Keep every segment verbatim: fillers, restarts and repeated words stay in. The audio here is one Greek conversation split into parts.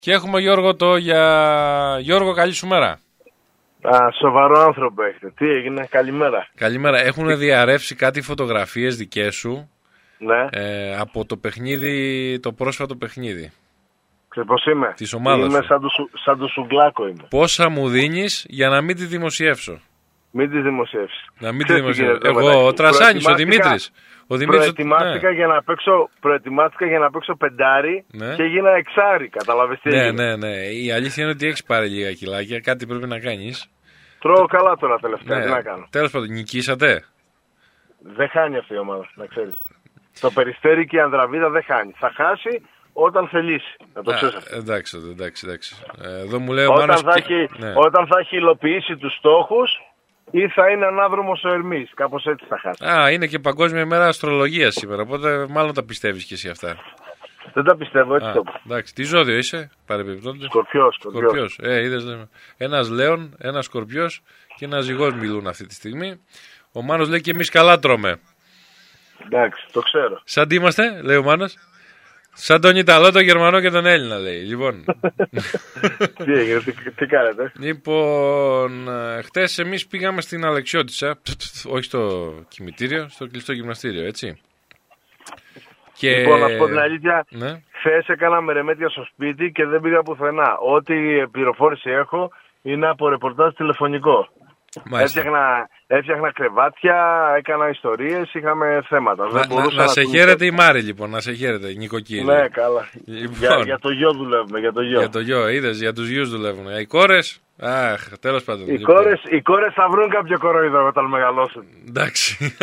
Και έχουμε Γιώργο το για... Γιώργο, καλή σου μέρα. Α, σοβαρό άνθρωπο έχετε. Τι έγινε, καλημέρα. Καλημέρα. Έχουν διαρρεύσει κάτι φωτογραφίες δικές σου, ναι. ε, από το παιχνίδι, το πρόσφατο παιχνίδι. Ξέρεις πώς είμαι. Της ομάδας είμαι σου. σαν το, σαν το σουγκλάκο είμαι. Πόσα μου δίνεις για να μην τη δημοσιεύσω? Μην τη δημοσιεύσεις. Να μην τη δημοσιεύσω. Εγώ, ο Τρασάνης, ο Δημήτρης. Ο Δημήτρης προετοιμάστηκα, ναι. για να παίξω, προετοιμάστηκα για να παίξω πεντάρι, ναι. και έγινα εξάρι, καταλαβες τι ναι, έγινε. ναι, ναι. Η αλήθεια είναι ότι έχεις πάρει λίγα κιλάκια, κάτι πρέπει να κάνεις. Τρώω καλά τώρα τελευταία, ναι. τι να κάνω. Τέλος πάντων, νικήσατε. Δεν χάνει αυτή η ομάδα, να ξέρεις. Το Περιστέρι και η Ανδραβίδα δεν χάνει. Θα χάσει όταν θελήσει. Να το ξέρεις. Εντάξει, εντάξει, εντάξει. Εδώ μου λέει ο όταν, Μάνος θα και... έχει, ναι. όταν θα έχει υλοποιήσει τους στόχους, ή θα είναι ανάδρομος ο Ερμής. Κάπως έτσι θα χάσει. Α, είναι και Παγκόσμια ημέρα αστρολογίας σήμερα, οπότε μάλλον τα πιστεύεις και εσύ αυτά. Δεν τα πιστεύω, έτσι Α, το πω. Εντάξει, τι ζώδιο είσαι, παρεμπιπτόντως? Σκορπιός, Σκορπιός. Ε, είδες, λέμε. Ένας λέων, ένας σκορπιός και ένας ζυγός μιλούν αυτή τη στιγμή. Ο Μάνος λέει και εμείς καλά τρώμε. Εντάξει, το ξέρω. Σαν τι είμαστε, λέει ο Μάνος? Σαν τον Ιταλό, τον Γερμανό και τον Έλληνα, λέει. Λοιπόν. τι έγινε, τι, τι κάνετε? Λοιπόν, χτες εμείς πήγαμε στην Αλεξιώτισσα, όχι στο κημητήριο, στο κλειστό γυμναστήριο, έτσι. Και... Λοιπόν, να πω την αλήθεια, ναι. χθες έκανα μερεμέτια στο σπίτι και δεν πήγα πουθενά. Ό,τι πληροφόρηση έχω είναι από ρεπορτάζ τηλεφωνικό. Έφτιαχνα, έφτιαχνα κρεβάτια, έκανα ιστορίες, είχαμε θέματα. Να, να, να, να σε χαίρετε η Μάρη, λοιπόν, να σε χαίρετε, νοικοκύρη. Ναι, καλά. Λοιπόν, για, για το γιο δουλεύουμε, για το γιο. Για το γιο, είδες, για τους γιους δουλεύουν. Οι κόρες, αχ, τέλος πάντων. Οι, λοιπόν. κόρες, οι κόρες θα βρουν κάποιο κοροϊδό όταν μεγαλώσουν. Εντάξει.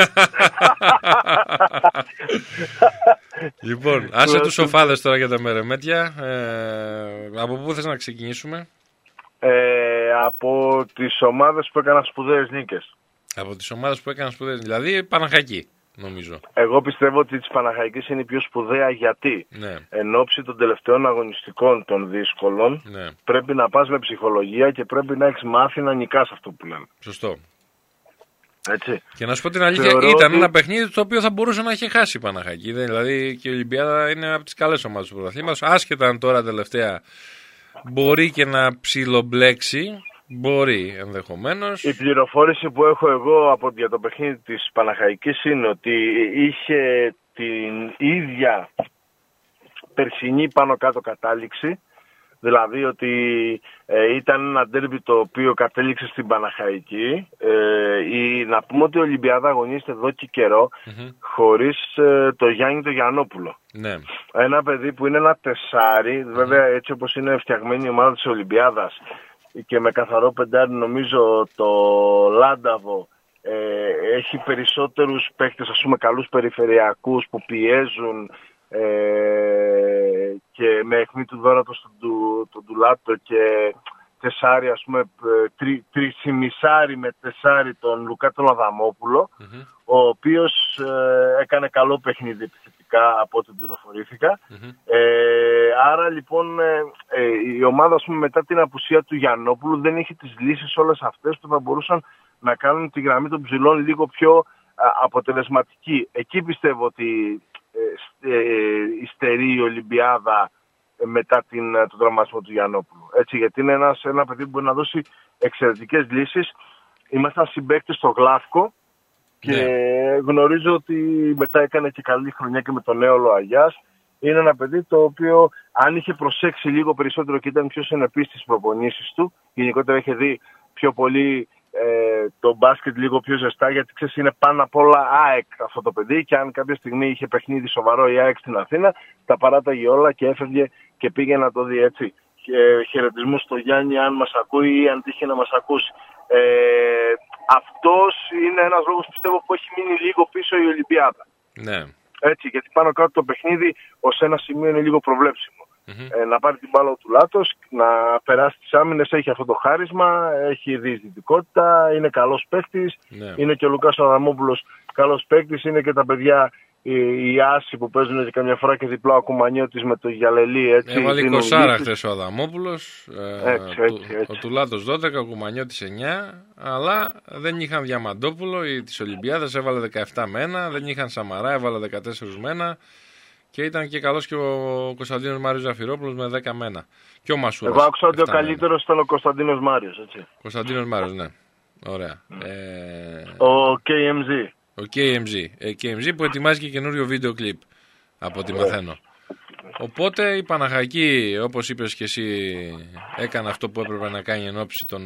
Λοιπόν, άσε τους σοφάδες τώρα για τα μερεμέτια. Ε, από πού θες να ξεκινήσουμε? Ε, από τις ομάδες που έκαναν σπουδαίες νίκες. Από τις ομάδες που έκαναν σπουδαίες, δηλαδή Παναχαϊκή, νομίζω. Εγώ πιστεύω ότι της Παναχαϊκής είναι η πιο σπουδαία, γιατί ναι. εν ώψη των τελευταίων αγωνιστικών των δύσκολων, ναι. πρέπει να πας με ψυχολογία και πρέπει να έχεις μάθει να νικάς αυτό που λένε. Σωστό. Έτσι. Και να σου πω την αλήθεια, Θεωρώ ήταν ότι... ένα παιχνίδι το οποίο θα μπορούσε να έχει χάσει η Παναχαϊκή. Δηλαδή και η Ολυμπιάδα είναι από τις καλές ομάδες του πρωταθλήματος. Άσχετα αν τώρα τελευταία μπορεί και να ψιλομπλέξει, μπορεί ενδεχομένως. Η πληροφόρηση που έχω εγώ από, για το παιχνίδι της Παναχαϊκής είναι ότι είχε την ίδια περσινή πάνω κάτω κατάληξη. Δηλαδή ότι ε, ήταν ένα ντέρμπι το οποίο κατέληξε στην Παναχαϊκή. Ε, η, να πούμε ότι η Ολυμπιάδα αγωνίζεται εδώ και καιρό mm-hmm. χωρίς ε, το Γιάννη το Γιαννόπουλο. Ναι. Ένα παιδί που είναι ένα τεσάρι, mm-hmm. βέβαια έτσι όπως είναι φτιαγμένη η ομάδα της Ολυμπιάδας και με καθαρό πεντάρι, νομίζω το Λάνταβο ε, έχει περισσότερους παίκτες, ας πούμε καλούς περιφερειακούς που πιέζουν ε, και με αιχμή του Δόρατο τον του, του Ντουλάτο και τεσάρι, ας πούμε τρι, τρισιμισάρι με τεσάρι τον Λουκά τον Αδαμόπουλο, mm-hmm. ο οποίος ε, έκανε καλό παιχνίδι επιθετικά από ό,τι πληροφορήθηκα. Mm-hmm. Ε, άρα λοιπόν ε, ε, η ομάδα, ας πούμε, μετά την απουσία του Γιαννόπουλου δεν έχει τις λύσεις όλες αυτές που θα μπορούσαν να κάνουν τη γραμμή των ψηλών λίγο πιο α, αποτελεσματική. Εκεί πιστεύω ότι ε, ε, υστερεί η Ολυμπιάδα μετά την, τον τραυματισμό του Γιαννόπουλου. Έτσι, γιατί είναι ένας, ένα παιδί που μπορεί να δώσει εξαιρετικές λύσεις. Ήμασταν συμπαίκτες στο Γλάφκο και ναι. γνωρίζω ότι μετά έκανε και καλή χρονιά και με τον νέο Λοαγιάς. Είναι ένα παιδί το οποίο αν είχε προσέξει λίγο περισσότερο και ήταν πιο συνεπής στις προπονήσεις του, γενικότερα είχε δει πιο πολύ ε, το μπάσκετ λίγο πιο ζεστά, γιατί ξέρεις είναι πάνω απ' όλα ΑΕΚ αυτό το παιδί και αν κάποια στιγμή είχε παιχνίδι σοβαρό η ΑΕΚ στην Αθήνα, τα παράταγε όλα και έφευγε και πήγε να το δει, έτσι. Και χαιρετισμούς στο Γιάννη αν μας ακούει ή αν τύχει να μας ακούσει. Ε, αυτός είναι ένας λόγος πιστεύω που έχει μείνει λίγο πίσω η Ολυμπιάδα. Ναι. Έτσι, γιατί πάνω κάτω το παιχνίδι ως ένα σημείο είναι λίγο προβλέψιμο. Mm-hmm. Ε, να πάρει την μπάλα του Λάτος, να περάσει τις άμυνες, έχει αυτό το χάρισμα, έχει διεισδυτικότητα, είναι καλός παίκτης, ναι. είναι και ο Λουκάς Αδαμόπουλος καλός παίκτης, είναι και τα παιδιά οι, οι άσοι που παίζουν και καμιά φορά και διπλά ο Κουμανιώτης με το Γιαλελί. Έβαλε είκοσι χθες ο Αδαμόπουλος, ε, έτσι, έτσι, έτσι. ο Τουλάτος δώδεκα, ο Κουμανιώτης εννιά, αλλά δεν είχαν Διαμαντόπουλο της Ολυμπιάδας, έβαλε δεκαεπτά με ένα, δεν είχαν Σαμαρά, έβαλε δεκατέσσερα με ένα. Και ήταν και καλός και ο Κωνσταντίνος Μάριος Ζαφυρόπουλος με δέκα με ένα. Και ο Μασούρας. Εγώ άκουσα ότι ο καλύτερος ήταν ο Κωνσταντίνος Μάριος, έτσι. Κωνσταντίνος Μάριος, ναι. Ωραία. Mm. Ε... Ο κέι εμ τζι. Ο κέι εμ τζι. Ε, κέι εμ τζι που ετοιμάζει και καινούριο βίντεο κλιπ, από ό,τι μαθαίνω. Οπότε η Παναχαϊκή, όπως είπες και εσύ, έκανε αυτό που έπρεπε να κάνει εν ώψη των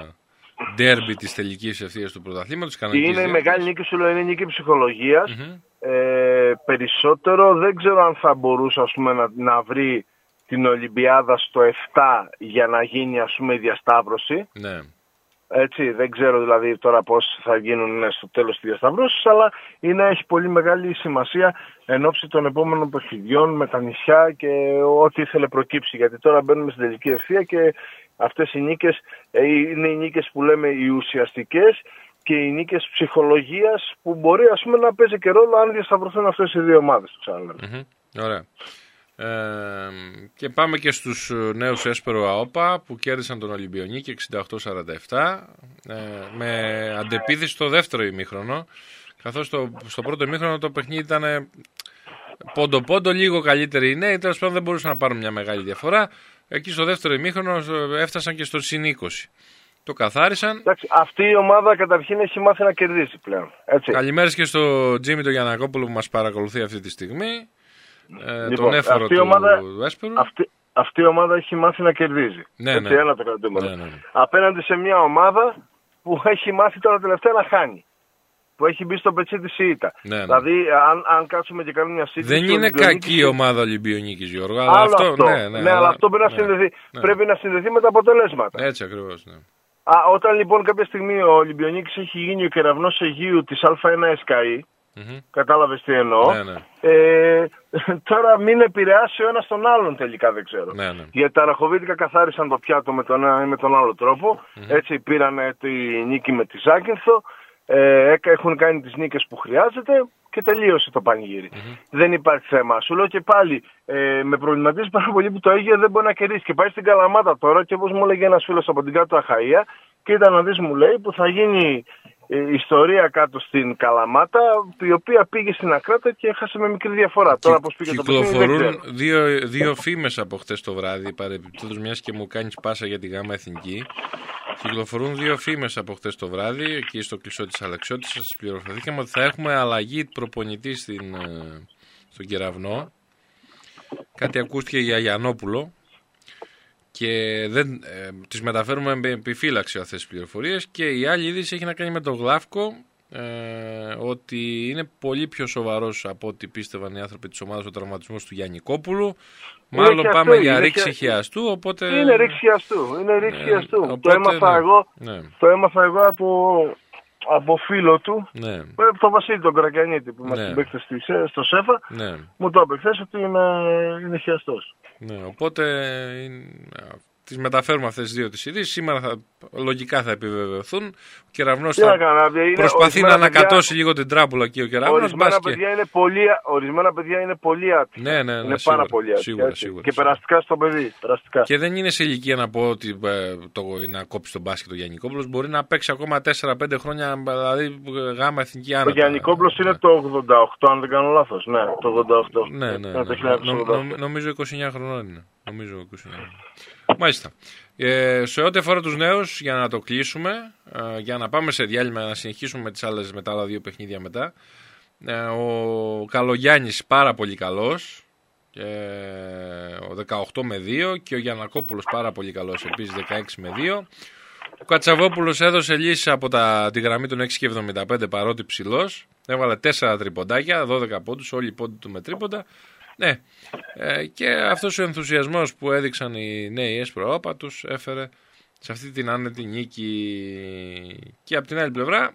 ντέρμπι της τελικής ευθείας του πρωταθλήματος. Είναι η μεγάλη νίκη, σου λέω, είναι νίκη ψυχολογίας. Mm-hmm. Ε, περισσότερο δεν ξέρω αν θα μπορούσε, ας πούμε, να, να βρει την Ολυμπιάδα στο επτά για να γίνει, ας πούμε, η διασταύρωση. Ναι. Έτσι, δεν ξέρω δηλαδή τώρα πώς θα γίνουν στο τέλος της διασταυρώσης, αλλά είναι, έχει πολύ μεγάλη σημασία εν ώψη των επόμενων παιχνιδιών με τα νησιά και ό,τι ήθελε προκύψει. Γιατί τώρα μπαίνουμε στην τελική ευθεία και αυτές οι νίκες είναι οι νίκες που λέμε οι ουσιαστικές και οι νίκες ψυχολογίας που μπορεί, ας πούμε, να παίζει και ρόλο αν διασταυρωθούν αυτές οι δύο ομάδες. Mm-hmm. Ωραία. Ε, και πάμε και στους νέους έσπερο ΑΟΠΑ που κέρδισαν τον Ολυμπιονίκη εξήντα οκτώ σαράντα επτά ε, με αντεπίθεση στο δεύτερο ημίχρονο, καθώς στο, στο πρώτο ημίχρονο το παιχνίδι ήταν πόντο πόντο, λίγο καλύτεροι οι νέοι, τέλος πάντων δεν μπορούσαν να πάρουν μια μεγάλη διαφορά. Εκεί στο δεύτερο ημίχρονο έφτασαν και στο συν είκοσι. Το καθάρισαν. Εντάξει, αυτή η ομάδα καταρχήν έχει μάθει να κερδίσει πλέον. Έτσι. Καλημέρες και στο Τζίμι τον Γιαννακόπουλο που μας παρακολουθεί αυτή τη στιγμή. Ε, λοιπόν, τον έφορο του ομάδα, Έσπερου. Αυτή, αυτή η ομάδα έχει μάθει να κερδίζει. Ναι, έτσι, ναι. ένα το κρατούμενο. Ναι, ναι, ναι. Απέναντι σε μια ομάδα που έχει μάθει τώρα τελευταία να χάνει. Που έχει μπει στο πετσί της ήττα. Ναι, ναι. Δηλαδή, αν, αν κάτσουμε και κάνουμε μια σύγκριση. Δεν είναι κακή η ομάδα Ολυμπιονίκης, Γιώργο. Αλλά άλλο αυτό, αυτό, ναι, ναι, ναι, αλλά αυτό πρέπει, ναι, να συνδεθεί, ναι. πρέπει να συνδεθεί με τα αποτελέσματα. Έτσι ακριβώς, ναι. Α, όταν λοιπόν κάποια στιγμή ο Ολυμπιονίκης έχει γίνει ο κεραυνός Αιγείου της Α ένα ΕΣΚΑΗ, mm-hmm. κατάλαβες τι εννοώ, ναι, ναι. Ε, τώρα μην επηρεάσει ο ένας τον άλλον τελικά, δεν ξέρω. Ναι, ναι. Γιατί τα Ραχοβίτικα καθάρισαν το πιάτο με τον ένα ή με τον άλλο τρόπο, mm-hmm. έτσι πήραν τη νίκη με τη Ζάκυνθο, ε, έχουν κάνει τις νίκες που χρειάζεται και τελείωσε το πανηγύρι. Mm-hmm. Δεν υπάρχει θέμα. Σου λέω και πάλι, ε, με προβληματίζει πάρα πολύ που το Αίγυο δεν μπορεί να κερδίσει. Και πάει στην Καλαμάτα τώρα και όπως μου έλεγε ένας φίλος από την κάτω Αχαΐα, κοίτα να δεις, μου λέει, που θα γίνει ε, ιστορία κάτω στην Καλαμάτα, η οποία πήγε στην Ακράτα και έχασε με μικρή διαφορά. Τώρα πώς πήγε το παιχνίδι, δεν ξέρω. Κυκλοφορούν δύο, δύο φήμες από χτες το βράδυ, παρεπιπτόντως μιας και μου κάνεις πάσα για τη Γάμα Εθνική. Κυκλοφορούν δύο φήμες από χτες το βράδυ, εκεί στο κλεισό της Αλεξιώτης. Σας πληροφορηθήκαμε ότι θα έχουμε αλλαγή προπονητή στην, στον Κεραυνό. Κάτι ακούστηκε για Γιαννόπουλο και δεν, ε, τις μεταφέρουμε με επιφύλαξη αυτές τις πληροφορίες. Και η άλλη είδηση έχει να κάνει με τον Γλάφκο, ε, ότι είναι πολύ πιο σοβαρός από ό,τι πίστευαν οι άνθρωποι της ομάδας ο τραυματισμός του Γιαννικόπουλου. Μάλλον πάμε για ρήξη και... χιαστού, οπότε... Είναι ρήξη χιαστού, είναι ρήξη ναι, χιαστού. οπότε, το, έμαθα ναι, εγώ, ναι. το έμαθα εγώ από, από φίλο του, ναι. τον Βασίλη τον Κρακιανίτη που μας ναι. την παίξτε στο ΣΕΦΑ, ναι. μου το είπε χθες ότι είναι, είναι χιαστός. Ναι, οπότε τις μεταφέρουμε αυτές τις δύο τις ειδήσεις. Σήμερα θα, λογικά θα επιβεβαιωθούν. Ο Κεραυνός θα προσπαθεί να ανακατώσει παιδιά, λίγο την τράπουλα εκεί ο Κεραυνός. Ορισμένα, παιδιά είναι, πολύ, ορισμένα παιδιά είναι πολύ άτυχα. Ναι, ναι, ναι, είναι σίγουρα, πάρα πολύ άτυχα. Σίγουρα, σίγουρα, και σίγουρα. περαστικά στο παιδί. Περαστικά. Και δεν είναι σε ηλικία να πω ότι ε, το, να κόψει τον μπάσκετ ο Γιαννικόπουλος. Μπορεί να παίξει ακόμα τέσσερα πέντε χρόνια, δηλαδή Γάμα Εθνική άνετα. Ο Γιαννικόπουλος ναι. είναι το ογδόντα οκτώ, αν δεν κάνω λάθος. Ναι, το ογδόντα οκτώ. Ναι, ναι, ναι. Νο, νο, νομίζω είκοσι εννιά χρονών είναι. Νομίζω είκοσι εννιά. Μάλιστα. Ε, σε ό,τι αφορά τους νέους, για να το κλείσουμε, ε, για να πάμε σε διάλειμμα, να συνεχίσουμε με τις άλλες, με τα άλλα δύο παιχνίδια μετά. Ε, ο Καλογιάννης πάρα πολύ καλός, ε, ο δεκαοκτώ με δύο, και ο Γιαννακόπουλος πάρα πολύ καλός επίσης, δεκαέξι με δύο. Ο Κατσαβόπουλος έδωσε λύση από τα, τη γραμμή των έξι και εβδομήντα πέντε, παρότι ψηλός. Έβαλε τέσσερα τριποντάκια, δώδεκα πόντους, όλοι οι πόντοι του με τρίποντα. Ναι, ε, και αυτός ο ενθουσιασμός που έδειξαν οι νέοι έσπρο ΑΟΠΑ τους έφερε σε αυτή την άνετη νίκη. Και από την άλλη πλευρά,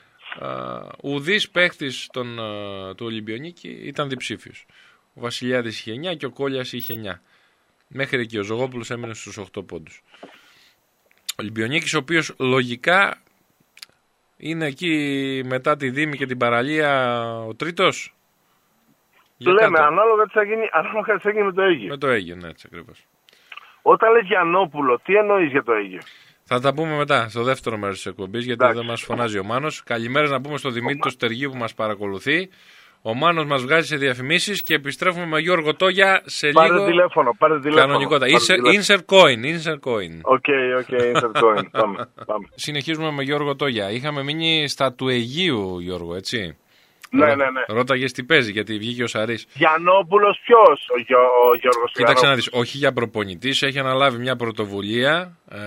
ουδής παίχτης των, του Ολυμπιονίκη ήταν διψήφιος. Ο Βασιλιάδης είχε εννιά και ο Κόλιας είχε εννιά. Μέχρι εκεί ο Ζωγόπουλος έμεινε στους οκτώ πόντους. Ο Ολυμπιονίκης, ο οποίος λογικά είναι εκεί μετά τη Δήμη και την παραλία ο τρίτος. Το λέμε, ανάλογα τι θα γίνει, ανάλογα τι θα γίνει με το Αίγυο. Με το Αίγυο, ναι, έτσι ακριβώς. Όταν λες Γιαννόπουλο, τι εννοείς για το Αίγυο? Θα τα πούμε μετά, στο δεύτερο μέρος της εκπομπής, γιατί δεν μας φωνάζει ο Μάνος. Καλημέρα να πούμε στο Δημήτρη το Στεργίου που μας παρακολουθεί, ο Ο Μάνος μας βγάζει σε διαφημίσεις και επιστρέφουμε με Γιώργο Τόγια σε πάρε λίγο. Τηλέφωνο, πάρε τηλέφωνο. Κανονικότητα. Insert coin. Insert coin. Οκ, οκ, insert coin. Πάμε, πάμε. Συνεχίζουμε με Γιώργο Τόγια. Είχαμε μείνει στα του Αιγείου, Γιώργο, έτσι. Ναι, ναι, ναι. Ρώταγες τι παίζει, γιατί βγήκε ο Σαρής. Γιαννόπουλος ποιος, ο, Γιο, ο Γιώργος Κοίταξε να δεις, όχι για προπονητής, έχει αναλάβει μια πρωτοβουλία ε,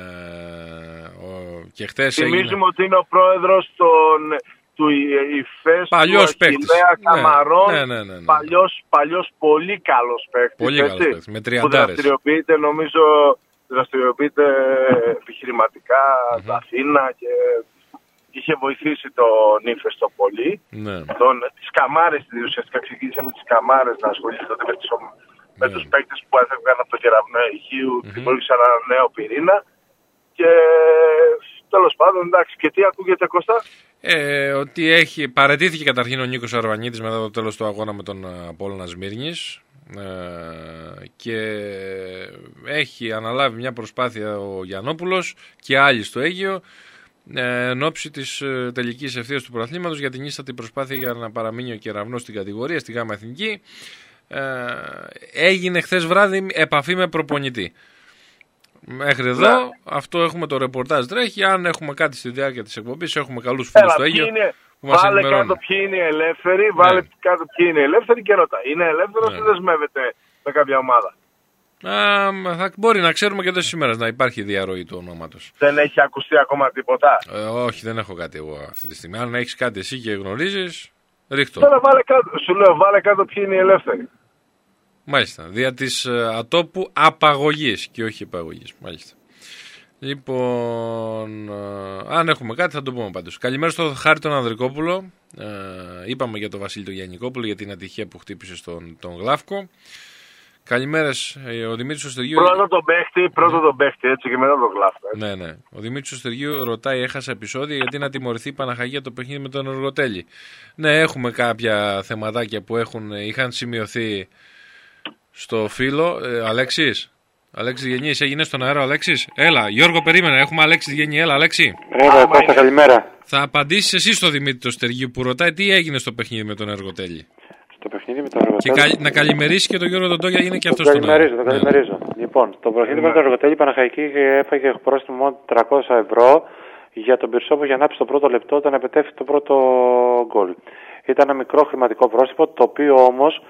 ο, και χτες θυμίζουμε έγινε... ότι είναι ο πρόεδρος των, του ΙΦΕΣ, παλιός του Αχιλλέα Καμαρών, ναι, ναι, ναι, ναι. Παλιός, παλιός πολύ καλός παίκτης, πολύ καλός παίκτης, με τριαντάρες. Που δραστηριοποιείται, νομίζω, δραστηριοποιείται επιχειρηματικά, mm-hmm. στα Αθήνα και... είχε βοηθήσει τον Ίφες το πολύ. Ναι. Τον, τις καμάρες, ουσιαστικά ξεκίνησε με τις καμάρες να ασχολείται τότε με, τις, ναι. με τους παίκτες που έφευγαν από το κεραυνό Αιγείου, mm-hmm. δημιούργησαν ένα νέο πυρήνα. Και τέλος πάντων, εντάξει, και τι ακούγεται, Κώστα? Ε, ότι έχει, παραιτήθηκε καταρχήν ο Νίκος Αρβανίτης μετά το τέλος του αγώνα με τον Απόλλωνα Σμύρνης. Ε, και έχει αναλάβει μια προσπάθεια ο Γιαννόπουλος και άλλοι στο Αίγυο εν ώψη της τελικής ευθείας του πρωταθλήματος για την ίστατη προσπάθεια για να παραμείνει ο κεραυνός στην κατηγορία, στη ΓΑΜΑ Εθνική. Ε, έγινε χθες βράδυ επαφή με προπονητή. Μέχρι εδώ, ναι. Αυτό έχουμε το ρεπορτάζ τρέχει. Αν έχουμε κάτι στη διάρκεια της εκπομπής, έχουμε καλούς φίλους στο Αίγυο. Βάλε κάτω ποιοι είναι οι ελεύθεροι, ναι. Βάλε κάτω ποιοι είναι οι ελεύθεροι και ρώτα. Είναι ελεύθερος, ναι. Ή δεσμεύεται με κάποια ομάδα? Α, θα μπορεί να ξέρουμε και τόσες ημέρες να υπάρχει διαρροή του ονόματος. Δεν έχει ακουστεί ακόμα τίποτα? Ε, όχι, δεν έχω κάτι εγώ αυτή τη στιγμή. Αν έχεις κάτι εσύ και γνωρίζεις, ρίχτω. Τώρα βάλε κάτω, σου λέω, βάλε κάτω ποιοι είναι οι ελεύθεροι. Μάλιστα. Δια της uh, ατόπου απαγωγής και όχι επαγωγής. Μάλιστα. Λοιπόν, uh, αν έχουμε κάτι θα το πούμε πάντως. Καλημέρα στο Χάρη τον Ανδρικόπουλο. Uh, είπαμε για τον Βασίλη τον Γιαννικόπουλο για την ατυχία που χτύπησε στον τον Γλάφκο. Καλημέρες, ο Δημήτρης Οστεργίου. Πρώτο τον παίχτη, πρώτο τον παίχτη, έτσι και μετά τον Γλάφκο. Ναι, ναι. Ο Δημήτρης Οστεργίου ρωτάει: έχασα επεισόδια γιατί να τιμωρηθεί η Παναχαγία το παιχνίδι με τον Εργοτέλη? Ναι, έχουμε κάποια θεματάκια που έχουν, είχαν σημειωθεί στο φύλλο. Ε, Αλέξης, Αλέξης Γεννής, έγινε στον αέρα ο Αλέξης? Έλα, Γιώργο, περίμενα, έχουμε Αλέξης Γεννή, έλα, Αλέξη. Έλα, Κώστα, καλημέρα. Θα απαντήσεις εσύ στο Δημήτρη Οστεργίου που ρωτάει τι έγινε στο παιχνίδι με τον Εργοτέλη. Το παιχνίδι με τον Εργοτέλη. Και κα... να καλημερίσει και τον Γιώργο τον Τόγια, είναι και αυτό στο καλημερίζω, το καλημερίζω. Ναι. Λοιπόν, το παιχνίδι yeah. με τον Εργοτέλη, η Παναχαϊκή έφαγε πρόστιμο μόνο τριακόσια ευρώ για τον Πυρσό που για να το πρώτο λεπτό όταν επετέφθη το πρώτο γκολ. Ήταν ένα μικρό χρηματικό πρόστιμο, το οποίο όμως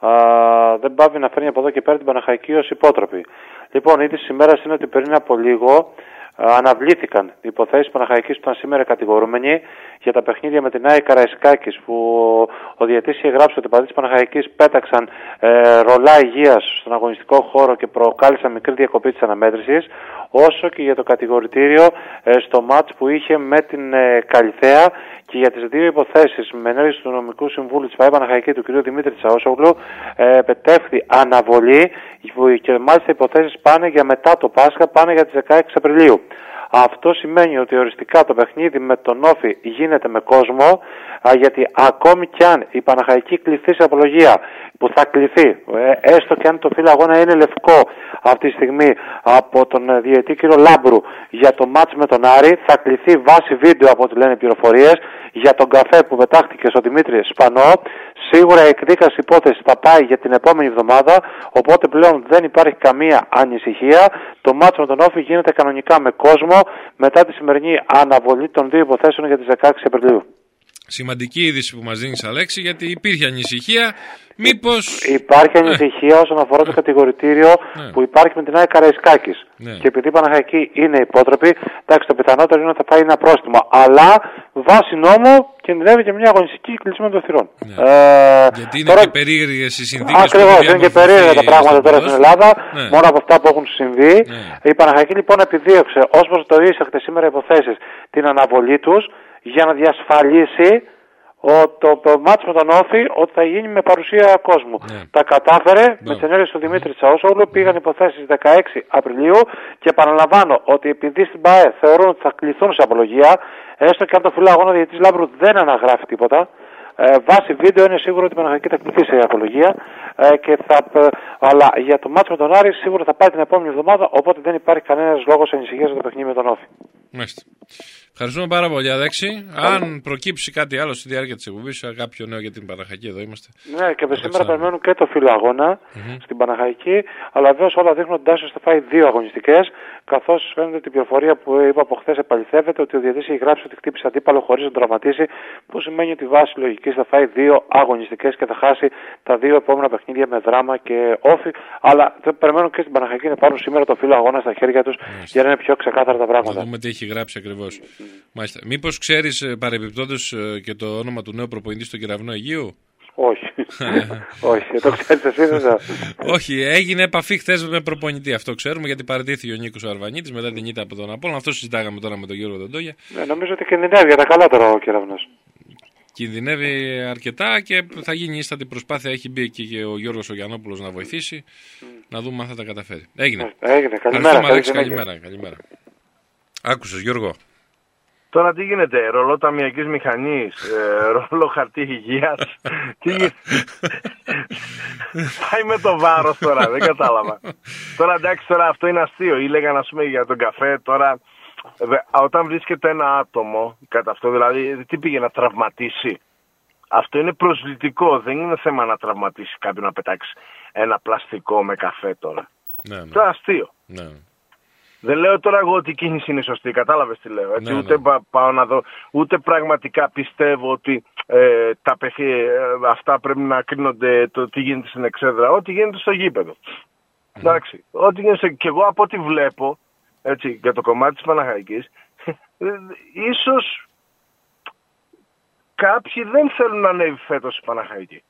δεν πάβει να φέρνει από εδώ και πέρα την Παναχαϊκή ως υπότροπη. Λοιπόν, η είδηση σήμερα είναι ότι πριν από λίγο αναβλήθηκαν οι υποθέσεις Παναχαϊκής που ήταν σήμερα κατηγορούμενοι για τα παιχνίδια με την ΑΕΚ Καραϊσκάκης, που ο διαιτής είχε γράψει ότι οι παδίτες Παναχαϊκής πέταξαν ε, ρολά υγείας στον αγωνιστικό χώρο και προκάλεσαν μικρή διακοπή της αναμέτρησης, όσο και για το κατηγορητήριο ε, στο μάτς που είχε με την ε, Καλυθέα, και για τις δύο υποθέσεις με ενέργειες του νομικού συμβούλου της ΠΑΕ Παναχαϊκή του κ. Δημήτρη Τσαούσογλου ε, πετεύχθη αναβολή και μάλιστα οι υποθέσεις πάνε για μετά το Πάσχα, πάνε για τις δεκαέξι Απριλίου. Αυτό σημαίνει ότι οριστικά το παιχνίδι με τον Όφη γίνεται με κόσμο, α, γιατί ακόμη κι αν η Παναχαϊκή κληθεί σε απολογία, που θα κληθεί, ε, έστω και αν το φύλλο αγώνα είναι λευκό αυτή τη στιγμή από τον διαιτή κ. Λάμπρου για το μάτς με τον Άρη, θα κληθεί βάσει βίντεο από ό,τι λένε οι πληροφορίες για τον καφέ που πετάχτηκε στο Δημήτρη Σπανό. Σίγουρα η εκδίκαση υπόθεση θα πάει για την επόμενη εβδομάδα, οπότε πλέον δεν υπάρχει καμία ανησυχία. Το μάτς με τον Όφη γίνεται κανονικά με κόσμο μετά τη σημερινή αναβολή των δύο υποθέσεων για τις δεκαέξι Απριλίου. Σημαντική είδηση που μας δίνεις, Αλέξη, γιατί υπήρχε ανησυχία. Μήπως... Υπάρχει ανησυχία ναι. όσον αφορά το κατηγορητήριο ναι. που υπάρχει με την ΑΕΚ Καραϊσκάκης. Ναι. Και επειδή η Παναχαϊκή είναι υπότροπη, εντάξει, το πιθανότερο είναι ότι θα πάει ένα πρόστιμο. Αλλά βάσει νόμου κινδυνεύει και μια αγωνιστική κλεισμένη των θυρών. Ναι. Ε, Γιατί είναι τώρα... και περίεργες οι συνθήκες. Ακριβώς, είναι και περίεργα τα πράγματα τώρα στην Ελλάδα, ναι. μόνο από αυτά που έχουν συμβεί. Ναι. Η Παναχαϊκή λοιπόν επιδίωξε, ως προς το ίσαχτε σήμερα υποθέσεις, την αναβολή τους για να διασφαλίσει το, το μάτς με τον Όφη ότι θα γίνει με παρουσία κόσμου. Ναι. Τα κατάφερε ναι. με τις ενέργειες του Δημήτρη Τσαούσογλου, πήγαν υποθέσεις δεκαέξι Απριλίου και επαναλαμβάνω ότι επειδή στην ΠΑΕ θεωρούν ότι θα κληθούν σε απολογία, έστω και αν το φυλά αγώνα διαιτητής Λάμπρου δεν αναγράφει τίποτα, ε, βάσει βίντεο είναι σίγουρο ότι η Παναχαϊκή θα κληθεί σε απολογία, ε, και θα, ε, αλλά για το μάτς με τον Άρη σίγουρα θα πάει την επόμενη εβδομάδα, οπότε δεν υπάρχει κανένας λόγος ανησυχίας για το παιχνίδι με τον Όφη. Μάλιστα. Ευχαριστούμε πάρα πολύ, Αλέξη. Αν προκύψει κάτι άλλο στη διάρκεια της εκπομπής, κάποιο νέο για την Παναχαϊκή, εδώ είμαστε. Ναι, και σήμερα περιμένουν και το φύλλο αγώνα mm-hmm. στην Παναχαϊκή. Αλλά βέβαια όλα δείχνουν ότι ο Ντάσιος θα φάει δύο αγωνιστικές. Καθώς φαίνεται ότι η πληροφορία που είπα από χθες επαληθεύεται ότι ο διαιτητής έχει γράψει ότι χτύπησε αντίπαλο χωρίς να τον τραυματίσει. Που σημαίνει ότι βάσει λογικής θα φάει δύο αγωνιστικές και θα χάσει τα δύο επόμενα παιχνίδια με δράμα και όφη. Αλλά περιμένουν και στην Παναχαϊκή να πάρουν σήμερα το φύλλο αγώνα στα χέρια τους για να είναι πιο ξεκάθαρα τα πράγματα. Να δούμε τι έχει γράψει ακριβώς. Μάλιστα. Μήπως ξέρεις παρεμπιπτόντως και το όνομα του νέου προπονητή στον Κεραυνό Αιγείου? Όχι. Όχι, το ξέρεις εσύ δεν. Όχι, έγινε επαφή χθες με προπονητή. Αυτό ξέρουμε γιατί παραιτήθηκε ο Νίκος Αρβανίτης μετά την ήττα από τον Απόλλωνα. Αυτό συζητάγαμε τώρα με τον Γιώργο Δοντόγια. Ναι, νομίζω ότι κινδυνεύει για τα καλά τώρα ο Κεραυνός. Κινδυνεύει αρκετά και θα γίνει ίστατη προσπάθεια. Έχει μπει και ο Γιώργος Ογιαννόπουλος να βοηθήσει. Mm. Να δούμε αν θα τα καταφέρει. Έγινε. Έγινε. Καλημέρα. Καλημέρα. Καλημέρα. Άκουσες, Γιώργο? Τώρα τι γίνεται, ρολό ταμιακής μηχανής, ε, ρολό χαρτί υγείας, τι γίνεται. Πάει με το βάρος τώρα, δεν κατάλαβα. Τώρα εντάξει, τώρα αυτό είναι αστείο, ήλεγα να πούμε για τον καφέ, τώρα όταν βρίσκεται ένα άτομο, κατά αυτό δηλαδή, τι πήγε να τραυματίσει. Αυτό είναι προσβλητικό, δεν είναι θέμα να τραυματίσει κάποιον να πετάξει ένα πλαστικό με καφέ τώρα. Ναι, ναι. Τώρα αστείο. Ναι. Δεν λέω τώρα εγώ ότι η κίνηση είναι σωστή, κατάλαβες τι λέω. Έτσι, ναι, ούτε ναι. πάω να δω, ούτε πραγματικά πιστεύω ότι ε, τα παιχ, ε, αυτά πρέπει να κρίνονται το τι γίνεται στην εξέδρα, ό,τι γίνεται στο γήπεδο. Mm. Εντάξει, ό,τι γίνεται, και εγώ από ό,τι βλέπω, έτσι, για το κομμάτι της Παναχαϊκής, ίσως κάποιοι δεν θέλουν να ανέβει φέτος η Παναχαϊκή.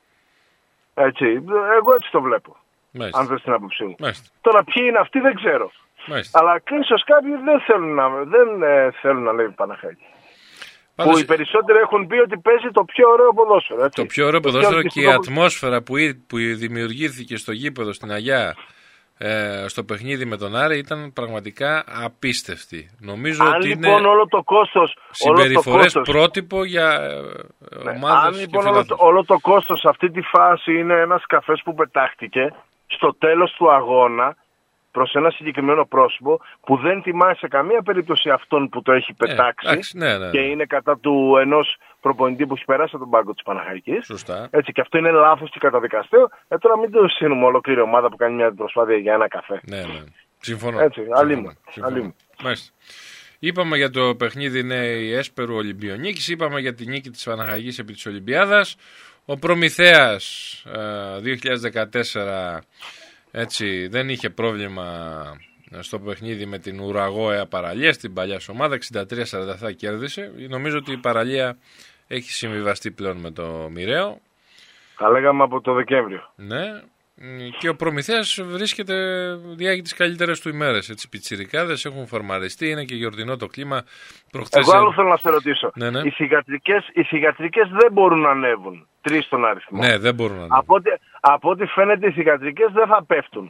Έτσι, εγώ έτσι το βλέπω. Μάλιστα. Αν θες την άποψή μου. Μάλιστα. Τώρα ποιοι είναι αυτοί δεν ξέρω. Μάλιστα. Αλλά ίσως κάποιοι δεν θέλουν να, δεν, ε, θέλουν να ανέβει η Παναχαϊκή. Πάντως... Που οι περισσότεροι έχουν πει ότι παίζει το πιο ωραίο ποδόσφαιρο. Έτσι. Το πιο ωραίο το ποδόσφαιρο και η ατμόσφαιρα που, που δημιουργήθηκε στο γήπεδο στην Αγιά ε, στο παιχνίδι με τον Άρη ήταν πραγματικά απίστευτη. Νομίζω αν ότι λοιπόν είναι όλο το κόστος, συμπεριφορές όλο το πρότυπο για ναι, ομάδες. Αν λοιπόν όλο το, όλο το κόστος σε αυτή τη φάση είναι ένας καφές που πετάχτηκε στο τέλος του αγώνα προς ένα συγκεκριμένο πρόσωπο που δεν τιμάει σε καμία περίπτωση αυτόν που το έχει πετάξει ε, ναι, ναι, ναι. και είναι κατά του ενός προπονητή που έχει περάσει από τον πάγκο της Παναχαϊκής. Σωστά. Έτσι, και αυτό είναι λάθος και καταδικαστέο. Ε, τώρα μην το σύνουμε ολόκληρη ομάδα που κάνει μια προσπάθεια για ένα καφέ. Ναι, ναι. Συμφωνώ. Έτσι, αλλή μου. Μάλιστα. Είπαμε για το παιχνίδι Νέη Έσπερου Ολυμπιονίκης, είπαμε για τη νίκη της Παναχαϊκής επί της Ολυμπιάδας. Ο Προμηθέας ε, δύο χιλιάδες δεκατέσσερα έτσι, δεν είχε πρόβλημα στο παιχνίδι με την Ουραγόεα Παραλία, στην παλιά σου ομάδα, εξήντα τρία σαράντα επτά κέρδισε. Νομίζω ότι η Παραλία έχει συμβιβαστεί πλέον με το Μοιραίο. Τα λέγαμε από το Δεκέμβριο. Ναι, και ο Προμηθέας βρίσκεται διάγει τις καλύτερες του ημέρες. Έτσι, πιτσιρικάδες έχουν φορμαριστεί, είναι και γιορτινό το κλίμα. Προχθές... Εγώ άλλο θέλω να σε ρωτήσω. Ναι, ναι. Οι θυγατρικές, οι θυγατρικές δεν μπορούν να ανέβουν. Τρεις στον αριθμό. Ναι, δεν μπορούν να ανέβουν. Από ό,τι, από ό,τι φαίνεται οι θυγατρικές δεν θα πέφτουν.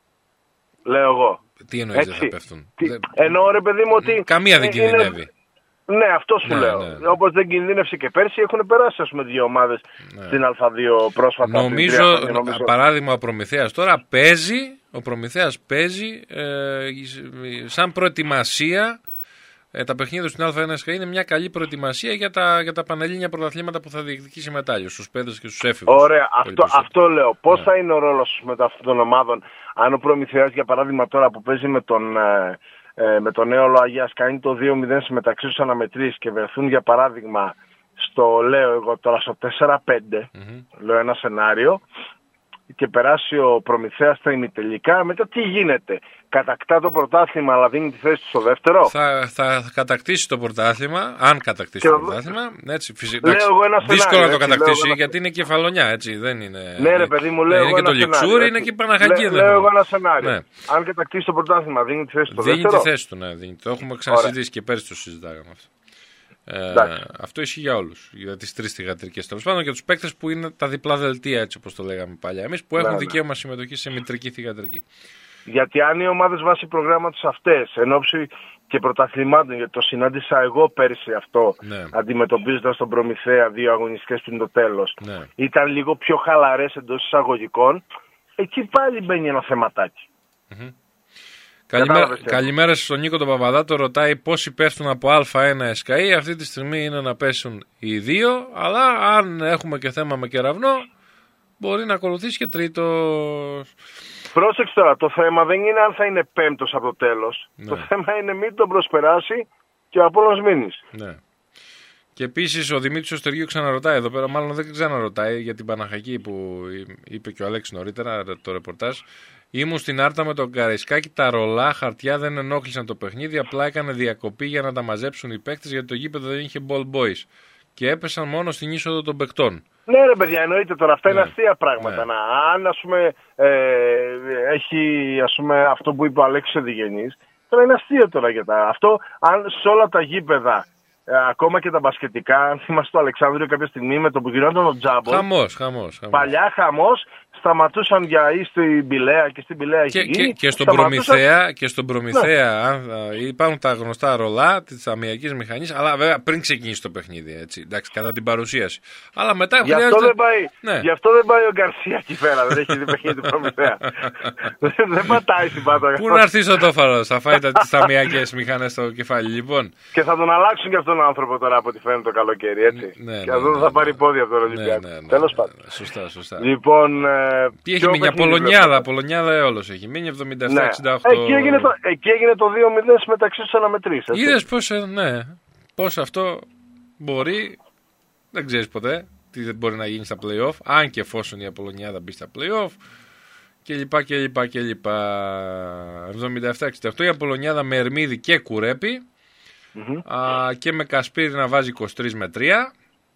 Λέω εγώ. Τι εννοείς δεν θα πέφτουν? Τι... Εννοώ ρε παιδί μου ότι... Καμία δεν κινδυνεύει. Είναι... Ναι, αυτό σου ναι, λέω. Ναι, ναι. Όπως δεν κινδύνευσε και πέρσι, έχουν περάσει ας πούμε δύο ομάδες ναι. στην Α2 πρόσφατα. Νομίζω, νομίζω, παράδειγμα, ο Προμηθέας τώρα παίζει, ο Προμηθέας παίζει ε, σαν προετοιμασία. Ε, τα παιχνίδια στην Α1 είναι μια καλή προετοιμασία για τα, για τα πανελλήνια πρωταθλήματα που θα διεκδικήσει μετά, στους παίδες και στους έφηβους. Ωραία, αυτό, αυτό λέω. Πώς ναι. θα είναι ο ρόλος μετά αυτών των ομάδων, αν ο Προμηθέας για παράδειγμα τώρα που παίζει με τον... Ε, Ε, με τον νέο Αγίας κάνει το δύο μηδέν μεταξύ τους αναμετρήσεις και βρεθούν για παράδειγμα στο λέω εγώ τώρα στο τέσσερα πέντε mm-hmm. λέω ένα σενάριο και περάσει ο Προμηθέας στα ημιτελικά, μετά τι γίνεται? Κατακτά το πρωτάθλημα αλλά δίνει τη θέση του στο δεύτερο? Θα, θα κατακτήσει το πρωτάθλημα, αν κατακτήσει και το πρωτάθλημα. Έτσι, φυσικά, λέω εγώ ένα δύσκολο σενάριο, να το κατακτήσει ένα... γιατί είναι κεφαλονιά, έτσι, δεν είναι... Ναι ρε παιδί μου, λέω είναι εγώ και το Λιξούρι, είναι και η Παναχαϊκή. Λέω, λέω εγώ ένα σενάριο. Ναι. Αν κατακτήσει το πρωτάθλημα δίνει τη θέση του στο δίνει δεύτερο? Δίνει τη θέση του, ναι. Δίνει. Το έχουμε ξανασυζητήσει και πέρσι το συζητάγαμε αυτό. Ε, αυτό ισχύει για όλους. Για τις τρεις θυγατρικές τέλος πάντων και τους παίκτες που είναι τα διπλά δελτία, έτσι όπως το λέγαμε παλιά εμείς, που έχουν ναι, δικαίωμα ναι. συμμετοχή σε μητρική θυγατρική. Γιατί αν οι ομάδες βάσει προγράμματος αυτές, εν ώψη και πρωταθλημάτων, γιατί το συνάντησα εγώ πέρσι αυτό, ναι. αντιμετωπίζοντας τον Προμηθέα δύο αγωνιστικές πριν το τέλος, ναι. ήταν λίγο πιο χαλαρές εντός εισαγωγικών, εκεί πάλι μπαίνει ένα θεματάκι. Mm-hmm. Καλημέρα, καλημέρα στον Νίκο τον Παπαδάτο. Ρωτάει πόσοι πέφτουν από Α ένα ΕΣΚΑΗ. Αυτή τη στιγμή είναι να πέσουν οι δύο. Αλλά αν έχουμε και θέμα με κεραυνό, μπορεί να ακολουθήσει και τρίτος. Πρόσεξε τώρα, το θέμα δεν είναι αν θα είναι πέμπτος από το τέλος. Ναι. Το θέμα είναι μην τον προσπεράσει και ο Απόλλωνας μείνεις. Ναι. Και επίσης ο Δημήτρης ο Στεργίου ξαναρωτάει εδώ πέρα, μάλλον δεν ξαναρωτάει για την Παναχαϊκή που είπε και ο Αλέξης νωρίτερα το ρεπορτάζ. Ήμουν στην Άρτα με τον Καραϊσκάκη, τα ρολά χαρτιά δεν ενόχλησαν το παιχνίδι, απλά έκανε διακοπή για να τα μαζέψουν οι παίκτες γιατί το γήπεδο δεν είχε ball boys. Και έπεσαν μόνο στην είσοδο των παικτών. Ναι, ρε παιδιά, εννοείται τώρα. Αυτά ναι. είναι αστεία πράγματα. Ναι. Να, αν ας πούμε, ε, έχει ας πούμε, αυτό που είπε ο Αλέξης Οδηγενής, τώρα είναι αστείο τώρα για τα. Αυτό, αν σε όλα τα γήπεδα, ε, ακόμα και τα μπασκετικά, αν θυμάστε το Αλεξάνδριο κάποια στιγμή με το που γινόταν ο Τζάμπο. Χαμός, χαμός. Παλιά χαμός, σταματούσαν για ή στην Πηλαία και στην Πηλαία και, έχει και, γίνει. και, στον Προμηθέα, και στον Προμηθέα ναι. υπάρχουν τα γνωστά ρολά της αμυακής μηχανής, αλλά βέβαια πριν ξεκινήσει το παιχνίδι, έτσι, εντάξει, κατά την παρουσίαση. Αλλά μετά γι' αυτό, χρειάζεται... δεν πάει, ναι. γι' αυτό δεν πάει ο Γκαρσία εκεί πέρα, δεν έχει δει παιχνίδι του Προμηθέα. Δεν πατάει στην πάτα. Πού να έρθει στο τόφαρο, θα φάει τις αμυακές μηχανές στο κεφάλι, λοιπόν. Και θα τον αλλάξουν και αυτόν τον άνθρωπο τώρα από ό,τι φαίνεται το καλοκαίρι, έτσι. Ναι, και ναι, αυτό ναι, θα ναι, πάρει ναι. πόδι από τον Ολυμπιακό. Ναι, ναι, ναι, Τέλος ναι, πάντων. ναι, σωστά, σωστά. Λοιπόν, ε, τι έχει μείνει, Απολωνιάδα, Απολωνιάδα έολος έχει μείνει, εβδομήντα επτά εξήντα οκτώ. Ναι. Εκεί, έγινε το, εκεί έγινε το δύο μηδέν μεταξύ στους αναμετρήσεις. Είδες πώς, ναι, πώς αυτό μπορεί, δεν ξέρεις ποτέ τι δεν μπορεί να γίνει στα play-off, αν και εφόσον η Απολωνιάδα μπει στα play-off και λοιπά και λοιπά και λοιπά. εβδομήντα επτά εξήντα οκτώ η Απολωνιάδα με Ερμίδη και Κουρέπη mm-hmm. α, και με Κασπίρη να βάζει είκοσι τρία με τρία.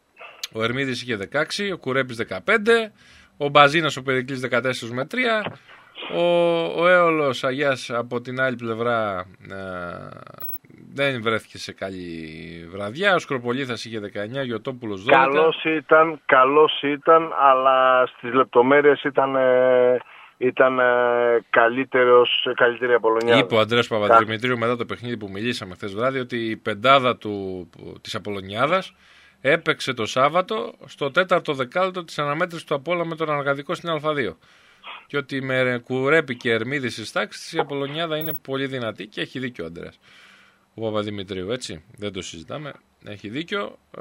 Ο Ερμίδης είχε δεκαέξι, ο Κουρέπης δεκαπέντε, ο Μπαζίνας ο Περικλής δεκατέσσερα με τρία, ο, ο Έολος Αγιάς από την άλλη πλευρά ε, δεν βρέθηκε σε καλή βραδιά, ο Σκροπολίθας είχε δεκαεννιά, Γιωτόπουλος δώδεκα. Καλός ήταν, καλός ήταν, αλλά στις λεπτομέρειες ήταν... Ε... Ήταν ε, καλύτερος, καλύτερη Απολωνιάδα. Είπε ο Ανδρέας Παπαδημητρίου μετά το παιχνίδι που μιλήσαμε χθες βράδυ ότι η πεντάδα του, της Απολωνιάδας έπαιξε το Σάββατο στο τέταρτο δεκάλεπτο της αναμέτρησης του Απόλλωνα με τον Αργαδικό στην Α2. Και ότι με Κουρέπη και Ερμίδη στις τάξεις η Απολωνιάδα είναι πολύ δυνατή και έχει δίκιο ο Ανδρέας. Ο Παπαδημητρίου, έτσι, δεν το συζητάμε. Έχει δίκιο. Ε,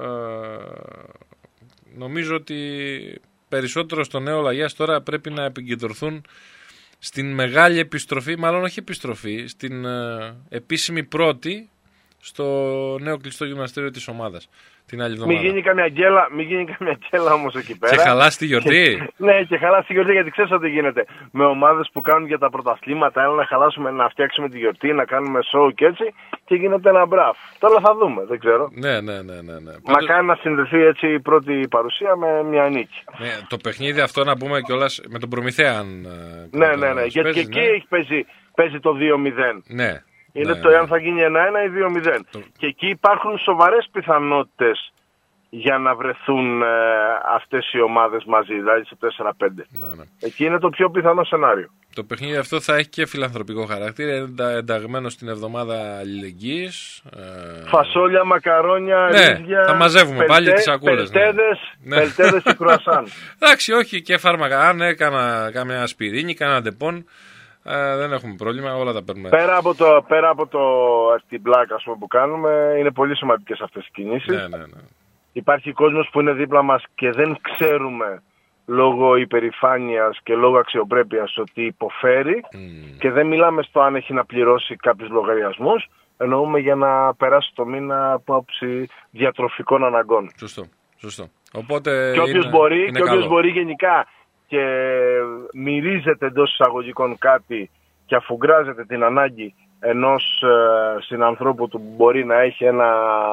νομίζω ότι περισσότερο στο νέο Λαγιάς τώρα πρέπει να επικεντρωθούν στην μεγάλη επιστροφή, μάλλον όχι επιστροφή, στην ε, επίσημη πρώτη στο νέο κλειστό γυμναστήριο της ομάδας την άλλη εβδομάδα. Μην γίνει καμιά γκέλα, μην γίνει καμιά γκέλα όμως εκεί πέρα. Και χαλάσει τη γιορτή. Ναι, και χαλάσει τη γιορτή, γιατί ξέρεις ότι γίνεται. Με ομάδες που κάνουν για τα πρωταθλήματα, έλα να χαλάσουμε, να φτιάξουμε τη γιορτή, να κάνουμε show και έτσι, και γίνεται ένα μπραφ. Τώρα θα δούμε, δεν ξέρω. Ναι, ναι, ναι, ναι, ναι. Μακάρι να συνδεθεί έτσι η πρώτη παρουσία με μια νίκη. Ναι, το παιχνίδι αυτό να πούμε κιόλας με τον Προμηθέα. Αν, ναι, ναι, ναι, γιατί και εκεί ναι. έχει παίζει, παίζει το δύο μηδέν. Ναι. Είναι ναι, το ναι. εάν θα γίνει ένα ένα ή δύο μηδέν. Το... Και εκεί υπάρχουν σοβαρές πιθανότητες για να βρεθούν ε, αυτές οι ομάδες μαζί, δηλαδή σε τέσσερα πέντε. Ναι, ναι. Εκεί είναι το πιο πιθανό σενάριο. Το παιχνίδι αυτό θα έχει και φιλανθρωπικό χαρακτήρα, είναι ενταγμένο στην εβδομάδα αλληλεγγύης. Ε... Φασόλια, μακαρόνια, ναι, ρύζια, θα μαζεύουμε πελτέ, πάλι τις σακούλες. Πελτέδες, ναι. Πελτέδες και κρουασάν. Εντάξει, όχι και φάρμακα. Αν έκανα κάμια ασπιρίνη, κάνα ντεπών, ε, δεν έχουμε πρόβλημα, όλα τα παίρνουμε. Πέρα από, το, πέρα από το, την πλάκα ας πούμε, που κάνουμε, είναι πολύ σημαντικές αυτές οι κινήσεις. Ναι, ναι, ναι. Υπάρχει κόσμος που είναι δίπλα μας και δεν ξέρουμε λόγω υπερηφάνειας και λόγω αξιοπρέπειας ότι υποφέρει mm. και δεν μιλάμε στο αν έχει να πληρώσει κάποιους λογαριασμούς, εννοούμε για να περάσει το μήνα από άψη διατροφικών αναγκών. Σωστό, σωστό. Οπότε και όποιος είναι, μπορεί, είναι και όποιος μπορεί γενικά και μυρίζεται εντός εισαγωγικών κάτι και αφουγκράζεται την ανάγκη ενός ε, συνανθρώπου του που μπορεί να έχει ένα,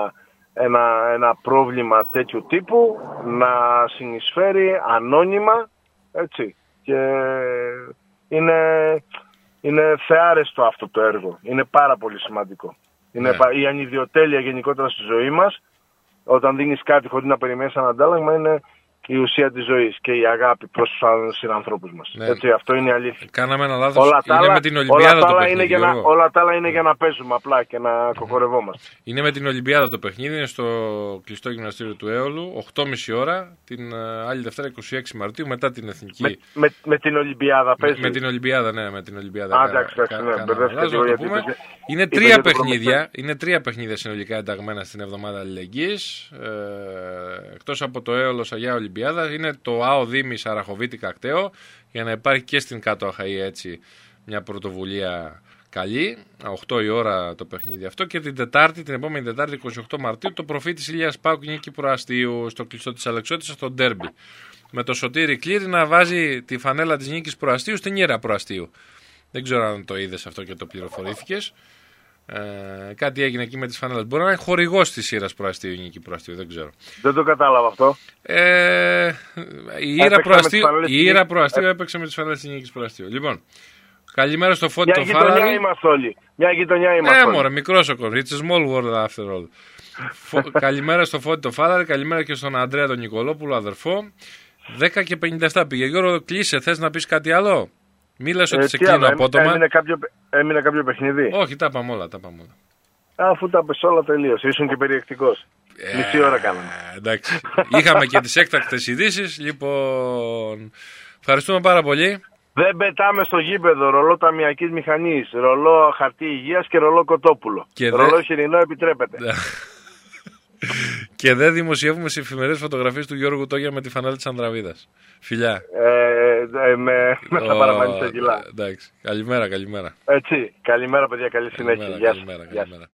ένα, ένα πρόβλημα τέτοιου τύπου, να συνεισφέρει ανώνυμα, έτσι. Και είναι, είναι θεάρεστο αυτό το έργο. Είναι πάρα πολύ σημαντικό. Είναι ναι. Η ανιδιοτέλεια γενικότερα στη ζωή μας, όταν δίνεις κάτι χωρίς να περιμένεις ένα αντάλλαγμα, είναι η ουσία της ζωής και η αγάπη προς τους συνανθρώπους μας. Ναι. Έτσι, αυτό είναι η αλήθεια. Κάναμε ένα λάθος. Όλα τα είναι άλλα, με την Ολυμπιάδα το παιχνίδι. Είναι για να, όλα τα άλλα είναι για να παίζουμε απλά και να κοκορευόμαστε. Είναι με την Ολυμπιάδα το παιχνίδι. Είναι στο κλειστό γυμναστήριο του Έολου. οκτώ και μισή ώρα την άλλη Δευτέρα είκοσι έξι Μαρτίου μετά την Εθνική. Με, με, με την Ολυμπιάδα παίζει. Με, με την Ολυμπιάδα, ναι, με την Ολυμπιάδα. Α, εντάξει, εντάξει, ναι, μπερδεύτηκα. Είναι τρία παιχνίδια. Είναι τρία παιχνίδια συνολικά ενταγμένα στην εβδομάδα αλληλεγγύης. Ε, εκτός από το Έολος Αγιά Ολυμπιάδα, είναι το ΑΟ Δήμη Αραχοβίτη Κακτέο, για να υπάρχει και στην Κάτω Αχαΐ έτσι μια πρωτοβουλία καλή. οκτώ η ώρα το παιχνίδι αυτό. Και την Τετάρτη, την επόμενη Τετάρτη, είκοσι οκτώ Μαρτίου, το προφήτης Ηλίας Πάουκ Νίκη Προαστίου στο κλειστό της Αλεξιώτισσας στο ντέρμπι. Με το Σωτήρι Κλήρη να βάζει τη φανέλα της Νίκης Προαστίου στην Ήρα Προαστίου. Δεν ξέρω αν το είδες αυτό και το πληροφορήθηκες. Ε, κάτι έγινε εκεί με τις φανέλες. Μπορεί να είναι χορηγός της Ήρας Προαστίου η Νίκη Προαστίου, δεν ξέρω. Δεν το κατάλαβα αυτό. Ε, η Ήρα Προαστίου, η Ήρα Προαστίου έπαιξε με τις φανέλες της Νίκης Προαστίου. Λοιπόν, καλημέρα στο Φώτη το Φάλαρη. Μια γειτονιά είμαστε όλοι. Μια γειτονιά είμαστε όλοι. όλοι. Ε, μωρέ, μικρός ο κόσμος. It's a small world after all. Καλημέρα στο Φώτη το Φάλαρη, καλημέρα και στον Ανδρέα τον Νικολόπουλο, αδερφό. δέκα και πενήντα επτά πήγε. Γιώργο, κλείσε, θες να πεις κάτι άλλο? Μη λες ότι σε κλείνω απότομα. Έμεινε κάποιο, έμεινε κάποιο παιχνίδι. Όχι, τα πάμε όλα, τα πάμε όλα. Αφού τα πες όλα τελείωσε, ήσουν και περιεκτικός. Ε, Μισή ώρα κάναμε. Εντάξει. Είχαμε και τις έκτακτες ειδήσεις. Λοιπόν, ευχαριστούμε πάρα πολύ. Δεν πετάμε στο γήπεδο ρολό ταμιακής μηχανής, ρολό χαρτί υγείας και ρολό κοτόπουλο. Και ρολό δε... χοιρινό επιτρέπεται. Και δεν δημοσιεύουμε σε εφημερίδες φωτογραφίες του Γιώργου Τόγια με τη φανέλα της Ανδραβίδας. Φιλιά. Ε, ε, με με τα παραπανιστά κιλά. Εντάξει. Καλημέρα, καλημέρα. Έτσι. Καλημέρα, παιδιά. Καλή συνέχεια. Καλημέρα, καλημέρα, καλημέρα.